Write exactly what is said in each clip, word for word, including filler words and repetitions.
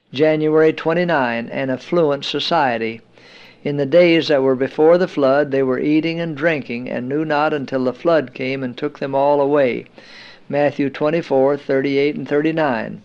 January twenty-ninth, an affluent society. In the days that were before the flood, they were eating and drinking, and knew not until the flood came and took them all away. Matthew twenty-four, thirty-eight and thirty-nine.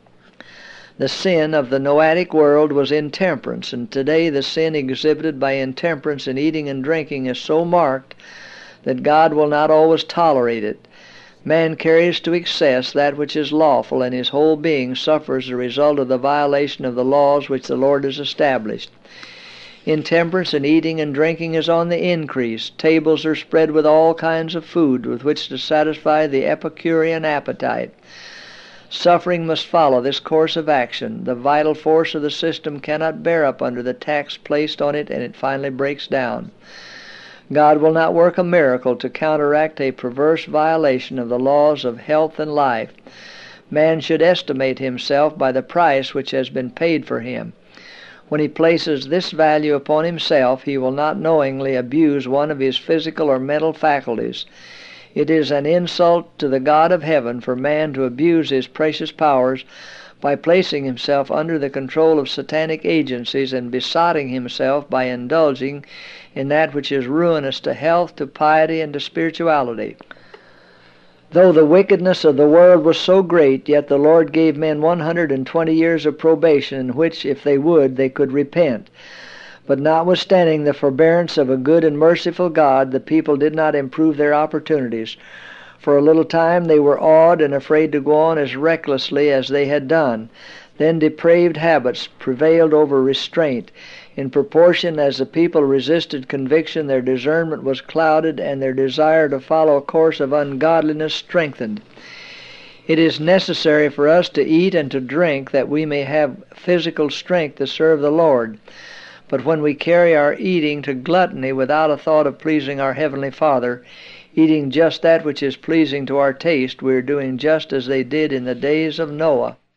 The sin of the Noahic world was intemperance, and today the sin exhibited by intemperance in eating and drinking is so marked that God will not always tolerate it. Man carries to excess that which is lawful, and his whole being suffers the result of the violation of the laws which the Lord has established. Intemperance in eating and drinking is on the increase. Tables are spread with all kinds of food with which to satisfy the Epicurean appetite. Suffering must follow this course of action. The vital force of the system cannot bear up under the tax placed on it, and it finally breaks down. God will not work a miracle to counteract a perverse violation of the laws of health and life. Man should estimate himself by the price which has been paid for him. When he places this value upon himself, he will not knowingly abuse one of his physical or mental faculties. It is an insult to the God of heaven for man to abuse his precious powers by placing himself under the control of satanic agencies and besotting himself by indulging in that which is ruinous to health, to piety, and to spirituality. Though the wickedness of the world was so great, yet the Lord gave men one hundred and twenty years of probation, in which, if they would, they could repent. But notwithstanding the forbearance of a good and merciful God, the people did not improve their opportunities. For a little time they were awed and afraid to go on as recklessly as they had done. Then depraved habits prevailed over restraint. In proportion as the people resisted conviction, their discernment was clouded, and their desire to follow a course of ungodliness strengthened. It is necessary for us to eat and to drink that we may have physical strength to serve the Lord. But when we carry our eating to gluttony without a thought of pleasing our Heavenly Father, eating just that which is pleasing to our taste, we are doing just as they did in the days of Noah.